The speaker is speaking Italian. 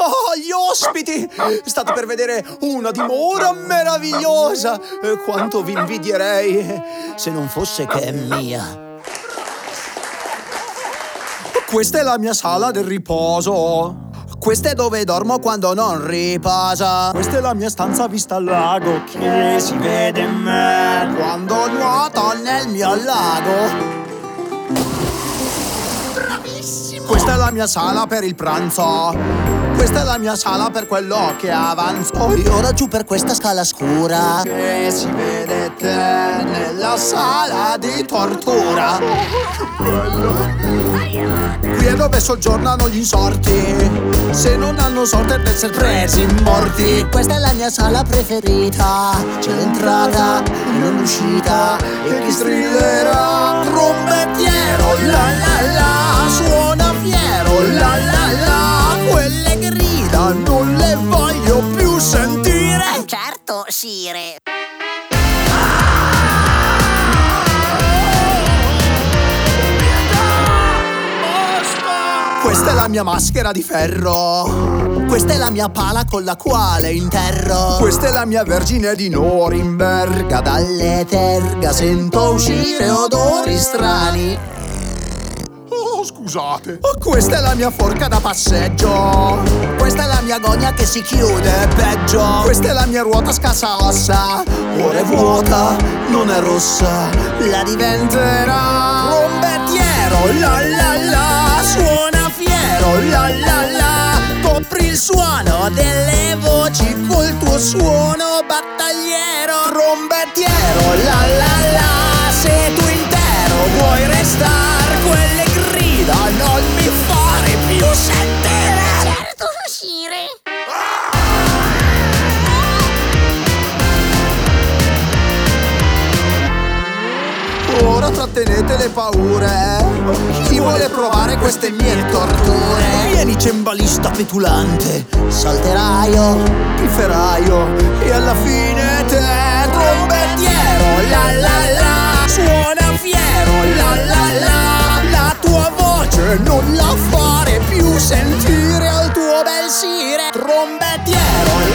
Oh, gli ospiti! State per vedere una dimora meravigliosa! Quanto vi invidierei se non fosse che è mia. Questa è la mia sala del riposo. Questa è dove dormo quando non riposa. Questa è la mia stanza vista al lago, che si vede in me quando nuoto nel mio lago. Bravissimo! Questa è la mia sala per il pranzo. Questa è la mia sala per quello che avanzo. E ora giù per questa scala scura, che si vede te nella sala di tortura. Qui è dove soggiornano gli insorti, se non hanno sorte per essere presi morti. Questa è la mia sala preferita, c'è l'entrata e non l'uscita. E chi striderà? Trombettiero, la la la, suona fiero, la la la. Quelle grida non le voglio più sentire. Certo, sire. Questa è la mia maschera di ferro. Questa è la mia pala con la quale interro. Questa è la mia vergine di Norimberga. Dalle terga sento uscire odori strani. Oh, scusate. Oh, questa è la mia forca da passeggio. Questa è la mia gogna che si chiude peggio. Questa è la mia ruota scassa ossa. Ora è vuota, non è rossa, la diventerà. Trombettiero, la la la, suona fiero, la la la. Copri il suono delle voci col tuo suono battagliero. Trombettiero, la la la, se tu intero vuoi restar, quelle grida non mi fare più sentire. Certo, sire. Ora trattenete le paure. Chi vuole provare queste mie torture? Vieni cembalista petulante, salteraio, pifferaio e alla fine te. Trombettiero, la la la, suona fiero, la la la. La tua voce non la fare più sentire al tuo bel sire. Trombettiero,